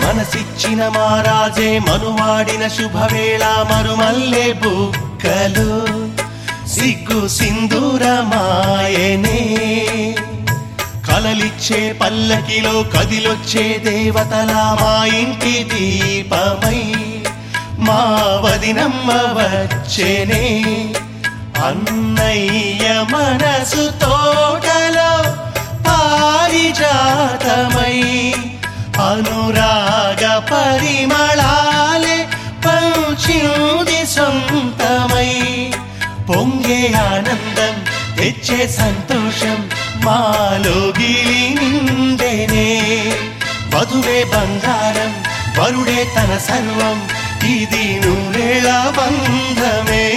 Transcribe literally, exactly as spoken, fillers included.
మనసిచ్చిన మారాజే మనువాడిన శుభవేళ మరుమల్లె బుక్కలు సిగ్గు సింధూరమాయనే కలలిచ్చే పల్లకిలో కదిలొచ్చే దేవతలా మా ఇంటి దీపమై మా వదినమ్మ వచ్చేనే అన్నయ్య మనసు తోటలో పారిజాతమై అనురాగ పరిమళాలే పంచింది సొంతమై పొంగే ఆనందం తెచ్చే సంతోషం మాలోగిలి నిండేనే వధువే బంగారం వరుడే తన సర్వం ఇది నూరేళ్ళ బంధమే